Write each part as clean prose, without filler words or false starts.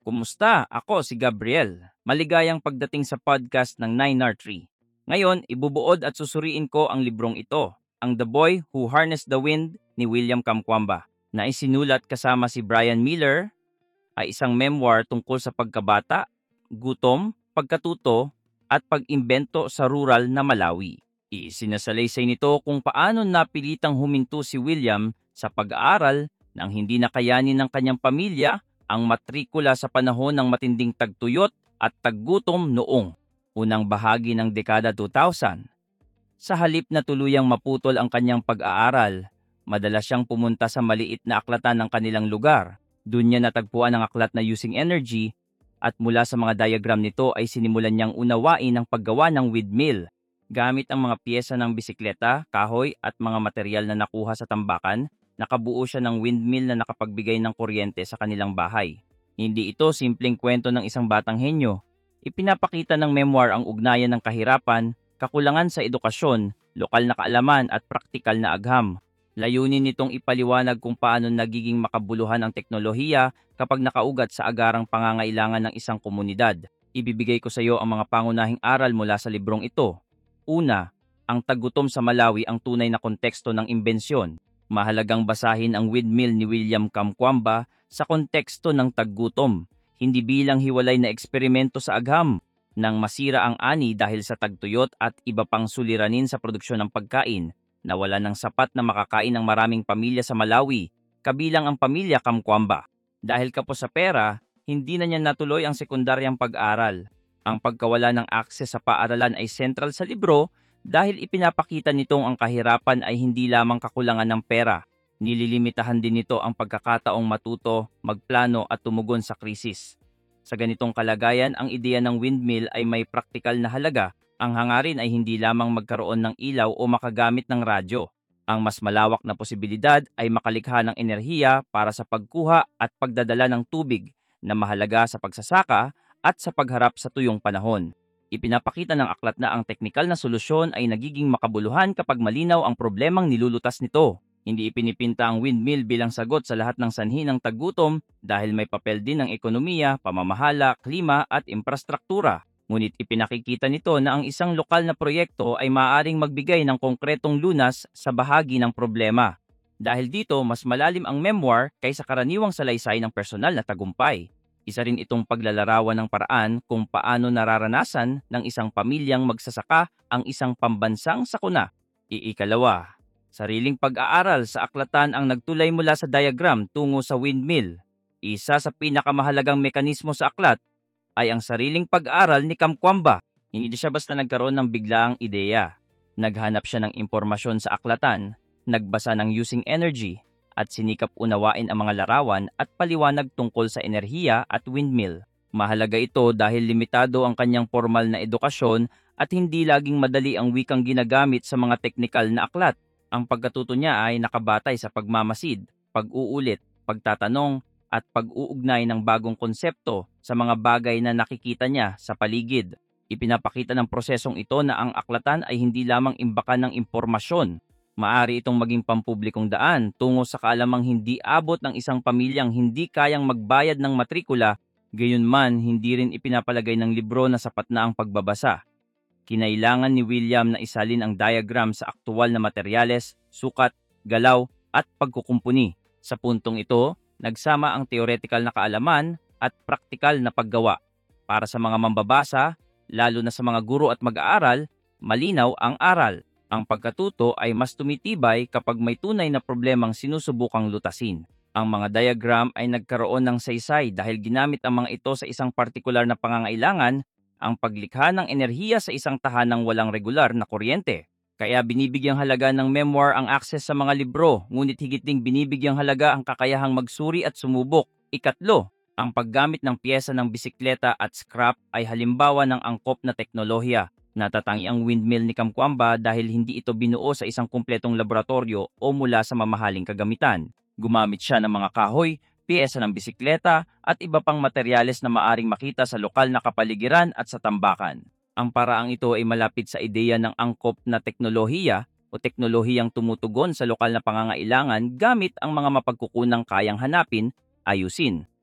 Kumusta? Ako si Gabriel. Maligayang pagdating sa podcast ng 9R3. Ngayon, ibubuod at susuriin ko ang librong ito, ang The Boy Who Harnessed the Wind ni William Kamkwamba, na isinulat kasama si Brian Miller, ay isang memoir tungkol sa pagkabata, gutom, pagkatuto, at pag-imbento sa rural na Malawi. Isinasalaysay nito kung paano napilitang huminto si William sa pag-aaral nang hindi nakayanin ng kanyang pamilya ang matrikula sa panahon ng matinding tagtuyot at taggutom noong unang bahagi ng dekada 2000. Sa halip na tuluyang maputol ang kanyang pag-aaral, madalas siyang pumunta sa maliit na aklatan ng kanilang lugar. Doon niya natagpuan ang aklat na Using Energy at mula sa mga diagram nito ay sinimulan niyang unawain ang paggawa ng windmill. Gamit ang mga piyesa ng bisikleta, kahoy at mga material na nakuha sa tambakan, nakabuo siya ng windmill na nakapagbigay ng kuryente sa kanilang bahay. Hindi ito simpleng kwento ng isang batang henyo. Ipinapakita ng memoir ang ugnayan ng kahirapan, kakulangan sa edukasyon, lokal na kaalaman at praktikal na agham. Layunin nitong ipaliwanag kung paano nagiging makabuluhan ang teknolohiya kapag nakaugat sa agarang pangangailangan ng isang komunidad. Ibibigay ko sa iyo ang mga pangunahing aral mula sa librong ito. Una, ang taggutom sa Malawi ang tunay na konteksto ng imbensyon. Mahalagang basahin ang windmill ni William Kamkwamba sa konteksto ng taggutom, hindi bilang hiwalay na eksperimento sa agham. Nang masira ang ani dahil sa tagtuyot at iba pang suliranin sa produksyon ng pagkain, nawala ng sapat na makakain ng maraming pamilya sa Malawi, kabilang ang pamilya Kamkwamba. Dahil kapos sa pera, hindi na niya natuloy ang sekundaryang pag-aral. Ang pagkawala ng akses sa paaralan ay sentral sa libro dahil ipinapakita nitong ang kahirapan ay hindi lamang kakulangan ng pera. Nililimitahan din nito ang pagkakataong matuto, magplano at tumugon sa krisis. Sa ganitong kalagayan, ang ideya ng windmill ay may praktikal na halaga. Ang hangarin ay hindi lamang magkaroon ng ilaw o makagamit ng radyo. Ang mas malawak na posibilidad ay makalikha ng enerhiya para sa pagkuha at pagdadala ng tubig na mahalaga sa pagsasaka at sa pagharap sa tuyong panahon. Ipinapakita ng aklat na ang teknikal na solusyon ay nagiging makabuluhan kapag malinaw ang problemang nilulutas nito. Hindi ipinipinta ang windmill bilang sagot sa lahat ng sanhi ng taggutom dahil may papel din ng ekonomiya, pamamahala, klima at infrastruktura. Ngunit ipinakikita nito na ang isang lokal na proyekto ay maaaring magbigay ng konkretong lunas sa bahagi ng problema. Dahil dito, mas malalim ang memoir kaysa karaniwang salaysay ng personal na tagumpay. Isa rin itong paglalarawan ng paraan kung paano nararanasan ng isang pamilyang magsasaka ang isang pambansang sakuna. Iikalawa, sariling pag-aaral sa aklatan ang nagtulay mula sa diagram tungo sa windmill. Isa sa pinakamahalagang mekanismo sa aklat ay ang sariling pag-aaral ni Kamkwamba. Hindi siya basta nagkaroon ng biglaang ideya. Naghanap siya ng impormasyon sa aklatan, nagbasa ng Using Energy, at sinikap unawain ang mga larawan at paliwanag tungkol sa enerhiya at windmill. Mahalaga ito dahil limitado ang kanyang formal na edukasyon at hindi laging madali ang wikang ginagamit sa mga teknikal na aklat. Ang pagkatuto niya ay nakabatay sa pagmamasid, pag-uulit, pagtatanong, at pag-uugnay ng bagong konsepto sa mga bagay na nakikita niya sa paligid. Ipinapakita ng prosesong ito na ang aklatan ay hindi lamang imbakan ng impormasyon. Maaari itong maging pampublikong daan tungo sa kaalamang hindi abot ng isang pamilyang hindi kayang magbayad ng matrikula, gayunman hindi rin ipinapalagay ng libro na sapat na ang pagbabasa. Kinailangan ni William na isalin ang diagram sa aktual na materyales, sukat, galaw at pagkukumpuni. Sa puntong ito, nagsama ang theoretical na kaalaman at praktikal na paggawa. Para sa mga mambabasa, lalo na sa mga guro at mag-aaral, malinaw ang aral. Ang pagkatuto ay mas tumitibay kapag may tunay na problemang sinusubukang lutasin. Ang mga diagram ay nagkaroon ng saysay dahil ginamit ang mga ito sa isang partikular na pangangailangan, ang paglikha ng enerhiya sa isang tahanang walang regular na kuryente. Kaya binibigyang halaga ng memoir ang akses sa mga libro, ngunit higit ding binibigyang halaga ang kakayahang magsuri at sumubok. Ikatlo, ang paggamit ng piyesa ng bisikleta at scrap ay halimbawa ng angkop na teknolohiya. Natatangi ang windmill ni Kamkwamba dahil hindi ito binuo sa isang kumpletong laboratorio o mula sa mamahaling kagamitan. Gumamit siya ng mga kahoy, piyesa ng bisikleta at iba pang materyales na maaring makita sa lokal na kapaligiran at sa tambakan. Ang paraang ito ay malapit sa ideya ng angkop na teknolohiya o teknolohiyang tumutugon sa lokal na pangangailangan gamit ang mga mapagkukunang kayang hanapin, ayusin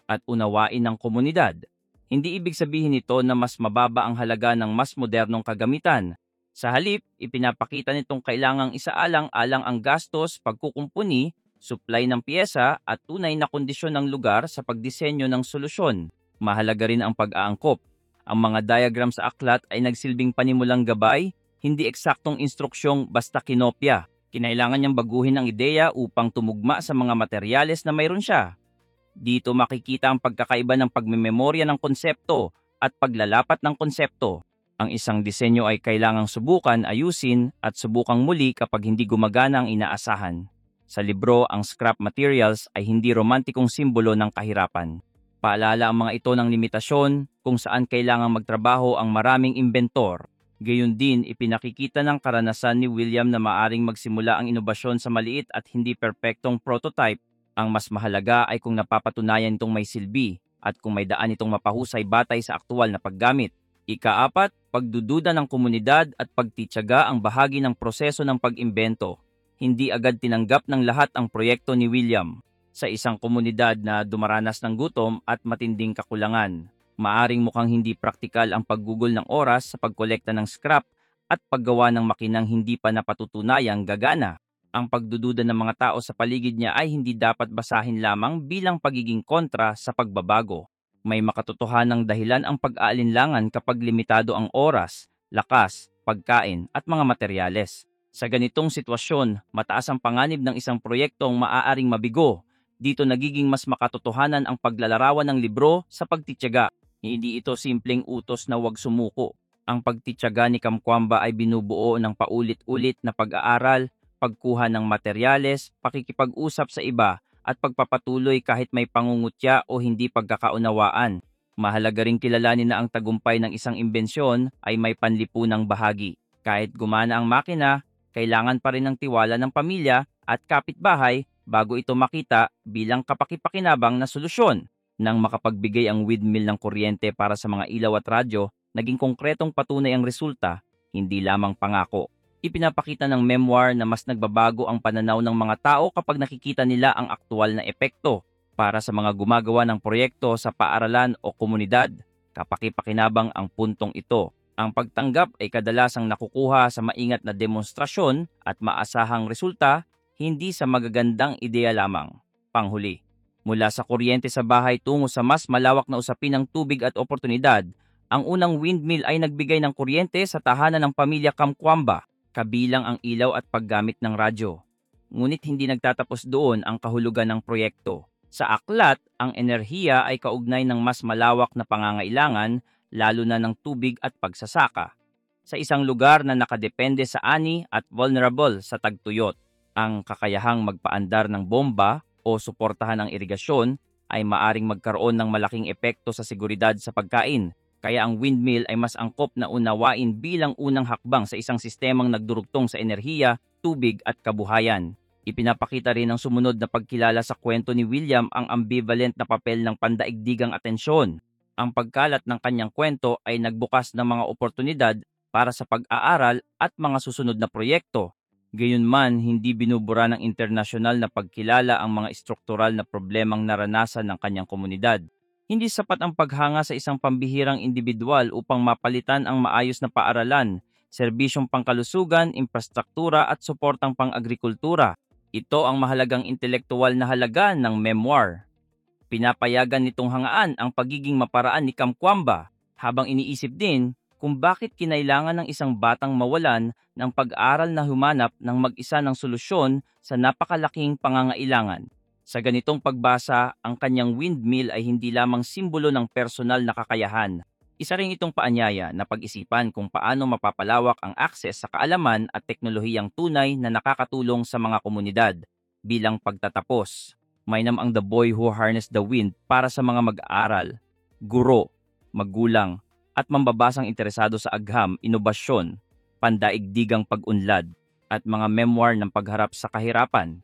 at unawain ng komunidad. Hindi ibig sabihin nito na mas mababa ang halaga ng mas modernong kagamitan. Sa halip, ipinapakita nitong kailangang isaalang-alang ang gastos, pagkukumpuni, supply ng piyesa at tunay na kondisyon ng lugar sa pagdisenyo ng solusyon. Mahalaga rin ang pag-aangkop. Ang mga diagram sa aklat ay nagsilbing panimulang gabay, hindi eksaktong instruksyong basta kinopya. Kinailangan niyang baguhin ang ideya upang tumugma sa mga materyales na mayroon siya. Dito makikita ang pagkakaiba ng pagmemorya ng konsepto at paglalapat ng konsepto. Ang isang disenyo ay kailangang subukan, ayusin at subukang muli kapag hindi gumagana ang inaasahan. Sa libro, ang scrap materials ay hindi romantikong simbolo ng kahirapan. Paalala ang mga ito ng limitasyon kung saan kailangang magtrabaho ang maraming inventor. Gayon din, ipinakikita ng karanasan ni William na maaring magsimula ang inobasyon sa maliit at hindi perpektong prototype. Ang mas mahalaga ay kung napapatunayan itong may silbi at kung may daan itong mapahusay batay sa aktual na paggamit. Ika-4, pagdududa ng komunidad at pagtityaga ang bahagi ng proseso ng pag-imbento. Hindi agad tinanggap ng lahat ang proyekto ni William. Sa isang komunidad na dumaranas ng gutom at matinding kakulangan, maaring mukhang hindi praktikal ang paggugol ng oras sa pagkolekta ng scrap at paggawa ng makinang hindi pa napatutunayang gagana. Ang pagdududa ng mga tao sa paligid niya ay hindi dapat basahin lamang bilang pagiging kontra sa pagbabago. May makatotohanang dahilan ang pag-aalinlangan kapag limitado ang oras, lakas, pagkain at mga materyales. Sa ganitong sitwasyon, mataas ang panganib ng isang proyektong maaaring mabigo. Dito nagiging mas makatotohanan ang paglalarawan ng libro sa pagtityaga. Hindi ito simpleng utos na huwag sumuko. Ang pagtityaga ni Kamkwamba ay binubuo ng paulit-ulit na pag-aaral, pagkuha ng materyales, pakikipag-usap sa iba, at pagpapatuloy kahit may pangungutya o hindi pagkakaunawaan. Mahalaga ring kilalanin na ang tagumpay ng isang imbensyon ay may panlipunang bahagi. Kahit gumana ang makina, kailangan pa rin ng tiwala ng pamilya at kapitbahay bago ito makita bilang kapakipakinabang na solusyon. Nang makapagbigay ang windmill ng kuryente para sa mga ilaw at radyo, naging konkretong patunay ang resulta, hindi lamang pangako. Ipinapakita ng memoir na mas nagbabago ang pananaw ng mga tao kapag nakikita nila ang aktual na epekto. Para sa mga gumagawa ng proyekto sa paaralan o komunidad, kapakipakinabang ang puntong ito. Ang pagtanggap ay kadalasang nakukuha sa maingat na demonstrasyon at maasahang resulta, hindi sa magagandang ideya lamang. Panghuli, mula sa kuryente sa bahay tungo sa mas malawak na usapin ng tubig at oportunidad, ang unang windmill ay nagbigay ng kuryente sa tahanan ng pamilya Kamkwamba, kabilang ang ilaw at paggamit ng radyo. Ngunit hindi nagtatapos doon ang kahulugan ng proyekto. Sa aklat, ang enerhiya ay kaugnay ng mas malawak na pangangailangan, lalo na ng tubig at pagsasaka. Sa isang lugar na nakadepende sa ani at vulnerable sa tagtuyot, ang kakayahang magpaandar ng bomba o suportahan ang irigasyon ay maaring magkaroon ng malaking epekto sa seguridad sa pagkain. Kaya ang windmill ay mas angkop na unawain bilang unang hakbang sa isang sistemang nagdurugtong sa enerhiya, tubig at kabuhayan. Ipinapakita rin ng sumunod na pagkilala sa kwento ni William ang ambivalent na papel ng pandaigdigang atensyon. Ang pagkalat ng kanyang kwento ay nagbukas ng mga oportunidad para sa pag-aaral at mga susunod na proyekto. Gayunman, hindi binubura ng internasyonal na pagkilala ang mga estruktural na problemang naranasan ng kanyang komunidad. Hindi sapat ang paghanga sa isang pambihirang individual upang mapalitan ang maayos na paaralan, serbisyong pangkalusugan, infrastruktura at suportang pang-agrikultura. Ito ang mahalagang intelektual na halaga ng memoir. Pinapayagan nitong hangaan ang pagiging maparaan ni Kamkwamba, habang iniisip din kung bakit kinailangan ng isang batang mawalan ng pag-aral na humanap ng mag-isa ng solusyon sa napakalaking pangangailangan. Sa ganitong pagbasa, ang kanyang windmill ay hindi lamang simbolo ng personal na kakayahan. Isa rin itong paanyaya na pag-isipan kung paano mapapalawak ang akses sa kaalaman at teknolohiyang tunay na nakakatulong sa mga komunidad. Bilang pagtatapos, mainam ang The Boy Who Harnessed the Wind para sa mga mag-aaral, guro, magulang, at mambabasang interesado sa agham, inobasyon, pandaigdigang pag-unlad, at mga memoir ng pagharap sa kahirapan.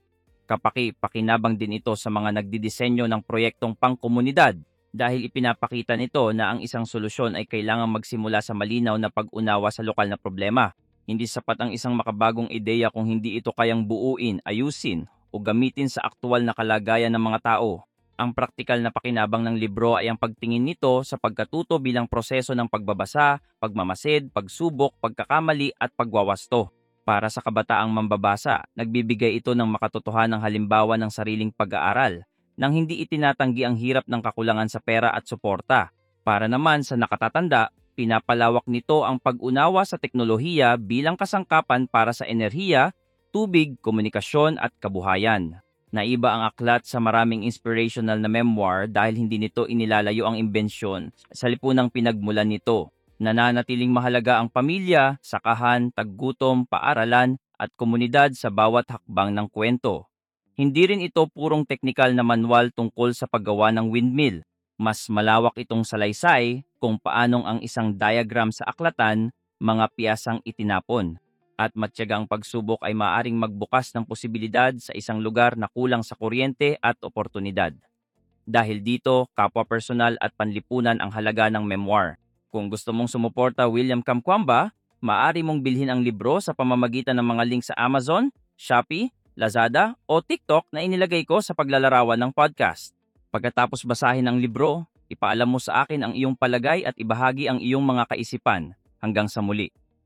Pakinabang din ito sa mga nagdidisenyo ng proyektong pangkomunidad dahil ipinapakita nito na ang isang solusyon ay kailangang magsimula sa malinaw na pag-unawa sa lokal na problema. Hindi sapat ang isang makabagong ideya kung hindi ito kayang buuin, ayusin o gamitin sa aktual na kalagayan ng mga tao. Ang praktikal na pakinabang ng libro ay ang pagtingin nito sa pagkatuto bilang proseso ng pagbabasa, pagmamasid, pagsubok, pagkakamali at pagwawasto. Para sa kabataang mambabasa, nagbibigay ito ng makatotohanang halimbawa ng sariling pag-aaral, nang hindi itinatanggi ang hirap ng kakulangan sa pera at suporta. Para naman sa nakatatanda, pinapalawak nito ang pag-unawa sa teknolohiya bilang kasangkapan para sa enerhiya, tubig, komunikasyon at kabuhayan. Naiba ang aklat sa maraming inspirational na memoir dahil hindi nito inilalayo ang imbensyon sa lipunang pinagmulan nito. Nananatiling mahalaga ang pamilya, sakahan, taggutom, paaralan at komunidad sa bawat hakbang ng kwento. Hindi rin ito purong teknikal na manual tungkol sa paggawa ng windmill. Mas malawak itong salaysay kung paanong ang isang diagram sa aklatan, mga piyasang itinapon at matyagang pagsubok ay maaring magbukas ng posibilidad sa isang lugar na kulang sa kuryente at oportunidad. Dahil dito, kapwa personal at panlipunan ang halaga ng memoir. Kung gusto mong sumuporta William Kamkwamba, maaari mong bilhin ang libro sa pamamagitan ng mga link sa Amazon, Shopee, Lazada o TikTok na inilagay ko sa paglalarawan ng podcast. Pagkatapos basahin ang libro, ipaalam mo sa akin ang iyong palagay at ibahagi ang iyong mga kaisipan. Hanggang sa muli.